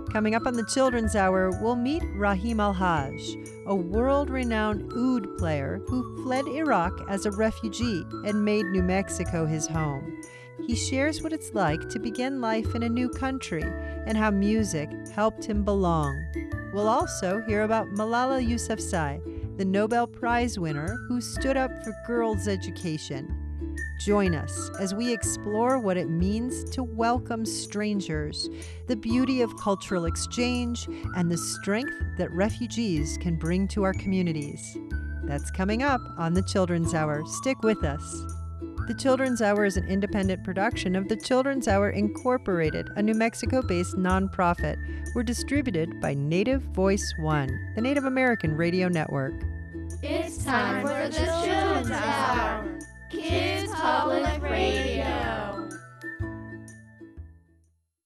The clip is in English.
Coming up on the Children's Hour, we'll meet Rahim Al-Haj, a world-renowned oud player who fled Iraq as a refugee and made New Mexico his home. He shares what it's like to begin life in a new country and how music helped him belong. We'll also hear about Malala Yousafzai, the Nobel Prize winner who stood up for girls' education. Join us as we explore what it means to welcome strangers, the beauty of cultural exchange, and the strength that refugees can bring to our communities. That's coming up on the Children's Hour. Stick with us. The Children's Hour is an independent production of the Children's Hour Incorporated, a New Mexico-based nonprofit. We're distributed by Native Voice One, the Native American radio network. It's time for the Children's Hour, Kids Public Radio.